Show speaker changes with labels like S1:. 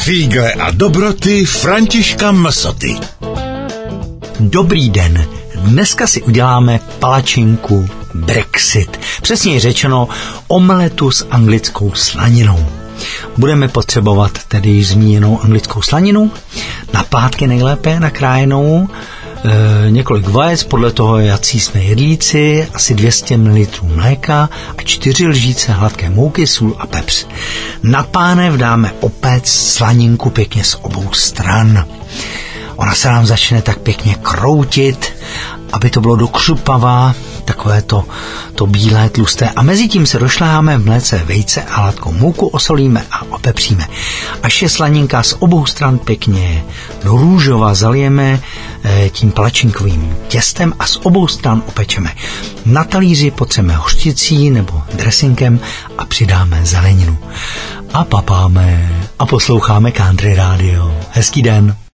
S1: Fígle a dobroty Františka Msoty.
S2: Dobrý den. Dneska si uděláme palačinku Brexit. Přesněji řečeno omeletu s anglickou slaninou. Budeme potřebovat tedy již zmíněnou anglickou slaninu, na plátky nejlépe nakrájenou, několik vajec, podle toho, jací jsme jedlíci, asi 200 ml mléka a 4 lžíce hladké mouky, sůl a pepř. Na pánev dáme opéct slaninku pěkně z obou stran. Ona se nám začne tak pěkně kroutit, aby to bylo dokřupavá, takové to bílé, tlusté. A mezi tím se došláháme v mléce vejce a hladkou mouku, osolíme a opepříme. Až je slaninka z obou stran pěkně do růžova, zalijeme tím palačinkovým těstem a z obou stran opečeme. Na talíři potřeme hořčicí nebo dressinkem a přidáme zeleninu. A papáme a posloucháme Country Radio. Hezký den.